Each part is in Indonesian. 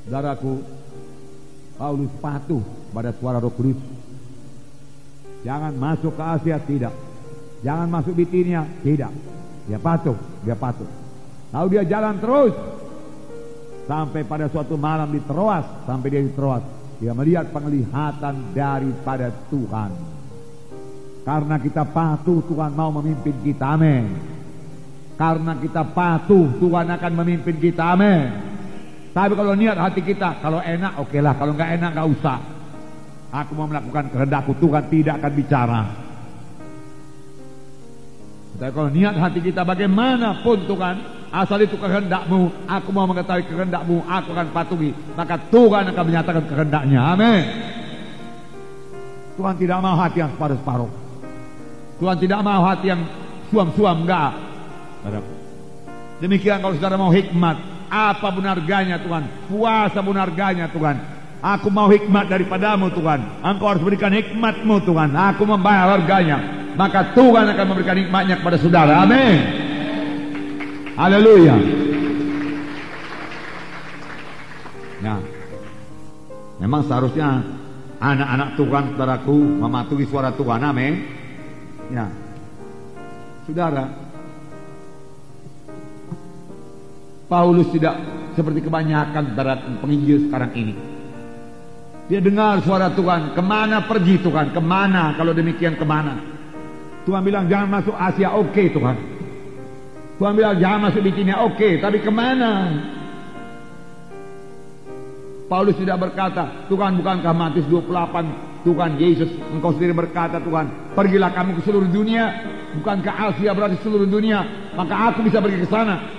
Saudaraku, Paulus patuh pada suara Roh Kudus. Jangan masuk ke Asia, tidak. Jangan masuk Bitinia, tidak. Dia patuh. Lalu dia jalan terus sampai pada suatu malam di Troas. Sampai dia di Troas, dia melihat penglihatan daripada Tuhan. Karena kita patuh, Tuhan mau memimpin kita, amin. Karena kita patuh, Tuhan akan memimpin kita, amin. Tapi kalau niat hati kita, kalau enak oke lah, kalau nggak enak nggak usah. Aku mau melakukan kehendakku, Tuhan tidak akan bicara. Tapi kalau niat hati kita bagaimanapun Tuhan, asal itu kehendakmu, aku mau mengetahui kehendakmu, aku akan patuhi, maka Tuhan akan menyatakan kehendaknya, amin. Tuhan tidak mau hati yang separuh-separuh. Tuhan tidak mau hati yang suam-suam, enggak. Demikian kalau saudara mau hikmat, apa pun harganya Tuhan, puasa pun harganya Tuhan. Aku mau hikmat daripadamu Tuhan. Engkau harus berikan hikmatmu Tuhan. Aku membayar harganya. Maka Tuhan akan memberikan hikmatnya kepada saudara. Amin. Haleluya. Nah, memang seharusnya anak-anak Tuhan, saudaraku, mematuhi suara Tuhan. Amin. Ya, saudara, Paulus tidak seperti kebanyakan saudara penginjil sekarang ini. Dia dengar suara Tuhan, kemana pergi Tuhan, kemana, kalau demikian kemana. Tuhan bilang jangan masuk Asia, oke Tuhan. Tuhan bilang jangan masuk Bitinia, oke, tapi kemana? Paulus tidak berkata, Tuhan bukankah Matius 28, Tuhan Yesus, engkau sendiri berkata Tuhan, pergilah kamu ke seluruh dunia. Bukankah Asia berarti seluruh dunia? Maka aku bisa pergi ke sana.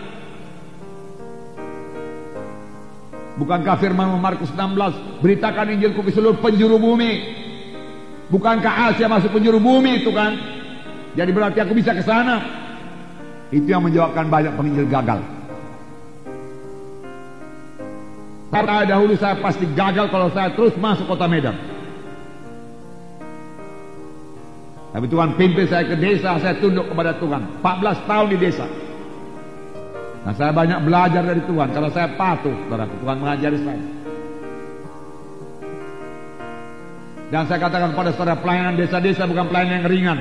Bukankah firman Markus 16, beritakan Injilku ke seluruh penjuru bumi? Bukankah Asia masuk penjuru bumi itu kan? Jadi berarti aku bisa ke sana. Itu yang menjawabkan banyak penginjil gagal. Karena dahulu saya pasti gagal kalau saya terus masuk kota Medan. Tapi Tuhan pimpin saya ke desa, saya tunduk kepada Tuhan. 14 tahun di desa. Nah, saya banyak belajar dari Tuhan karena saya patuh, saudaraku. Tuhan mengajari saya. Dan saya katakan pada saudara, pelayanan desa-desa bukan pelayanan yang ringan.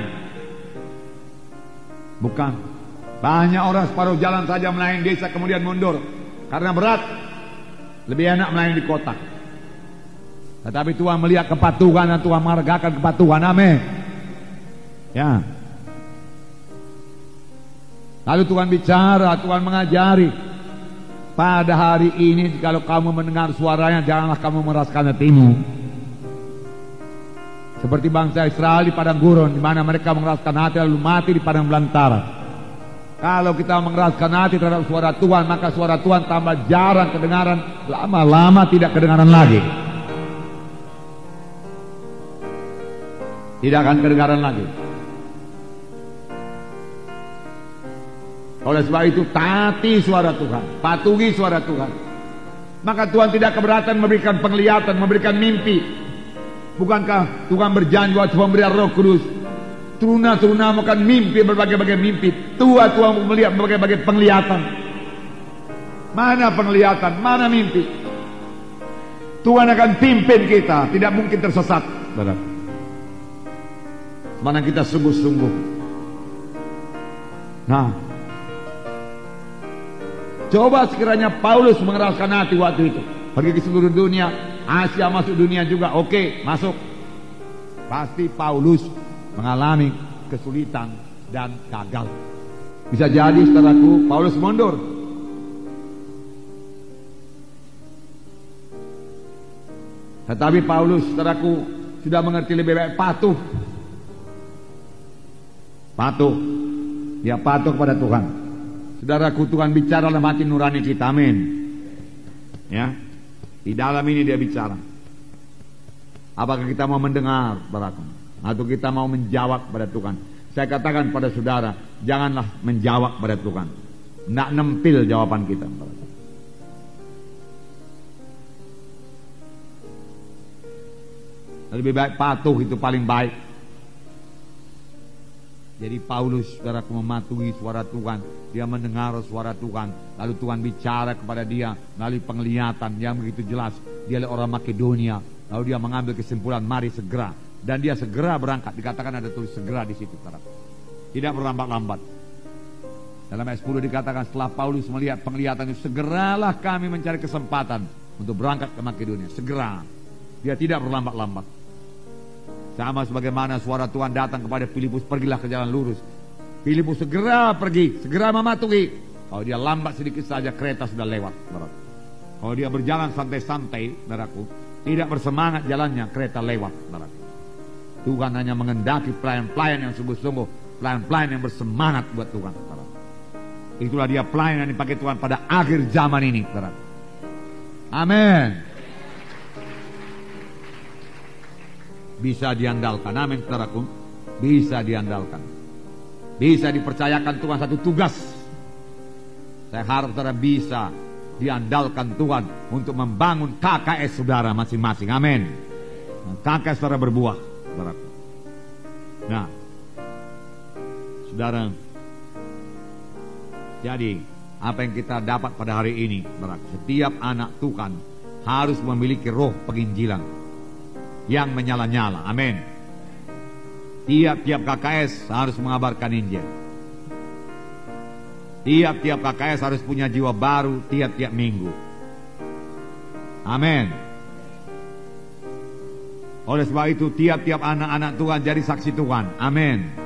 Bukan. Banyak orang separuh jalan saja melayani desa kemudian mundur karena berat. Lebih enak melayani di kota. Tetapi Tuhan melihat kepatuhan dan Tuhan menghargakan kepatuhan. Amin. Ya. Lalu Tuhan bicara, Tuhan mengajari. Pada hari ini kalau kamu mendengar suaranya, janganlah kamu meraskan hatimu. Seperti bangsa Israel di padang gurun, di mana mereka mengeraskan hati lalu mati di padang belantara. Kalau kita mengeraskan hati terhadap suara Tuhan, maka suara Tuhan tambah jarang kedengaran, lama-lama tidak kedengaran lagi. Tidak akan kedengaran lagi. Oleh sebab itu taati suara Tuhan, patuhi suara Tuhan. Maka Tuhan tidak keberatan memberikan penglihatan, memberikan mimpi. Bukankah Tuhan berjanji waktu pemberian Roh Kudus, turuna-turuna makan mimpi, berbagai-bagai mimpi. Tuhan melihat berbagai-bagai penglihatan. Mana penglihatan, mana mimpi? Tuhan akan pimpin kita, tidak mungkin tersesat. Mana kita sungguh-sungguh. Nah, coba sekiranya Paulus mengeraskan hati waktu itu, pergi ke seluruh dunia, Asia masuk dunia juga, oke, masuk. Pasti Paulus mengalami kesulitan dan gagal. Bisa jadi saudaraku, Paulus mundur. Tetapi Paulus, saudaraku, sudah mengerti lebih baik patuh. Patuh. Dia patuh kepada Tuhan. Saudaraku, Tuhan bicara dalam hati nurani kita, amin. Ya, di dalam ini dia bicara. Apakah kita mau mendengar, saudaraku, atau kita mau menjawab pada Tuhan? Saya katakan pada saudara, janganlah menjawab pada Tuhan. Tidak nempil jawaban kita. Lebih baik patuh, itu paling baik. Jadi Paulus, saudaraku, mematuhi suara Tuhan. Dia mendengar suara Tuhan. Lalu Tuhan bicara kepada dia melalui penglihatan yang begitu jelas. Dia adalah orang Makedonia. Lalu dia mengambil kesimpulan, mari segera. Dan dia segera berangkat. Dikatakan ada tulis segera di situ, saudara. Tidak berlambat-lambat. Dalam ayat 10 dikatakan, setelah Paulus melihat penglihatan itu, segeralah kami mencari kesempatan untuk berangkat ke Makedonia. Segera. Dia tidak berlambat-lambat. Sama sebagaimana suara Tuhan datang kepada Filipus, pergilah ke jalan lurus. Filipus segera pergi, segera mematuhi. Kalau dia lambat sedikit saja, kereta sudah lewat. Kalau dia berjalan santai-santai, saudaraku, tidak bersemangat jalannya, kereta lewat. Saudaraku. Tuhan hanya mengendaki pelayan-pelayan yang sungguh-sungguh, pelayan-pelayan yang bersemangat buat Tuhan. Saudaraku. Itulah dia pelayan yang dipakai Tuhan pada akhir zaman ini. Saudaraku. Amin. Bisa diandalkan, amin saudaraku. Bisa diandalkan, bisa dipercayakan Tuhan satu tugas. Saya harap saudara bisa diandalkan Tuhan untuk membangun KKS saudara masing-masing, amin. KKS saudara berbuah, saudaraku. Nah, saudara, jadi apa yang kita dapat pada hari ini, saudaraku, setiap anak Tuhan harus memiliki roh penginjilan yang menyala-nyala, amin. Tiap-tiap KKS harus mengabarkan Injil. Tiap-tiap KKS harus punya jiwa baru tiap-tiap minggu, amin. Oleh sebab itu tiap-tiap anak-anak Tuhan jadi saksi Tuhan, amin.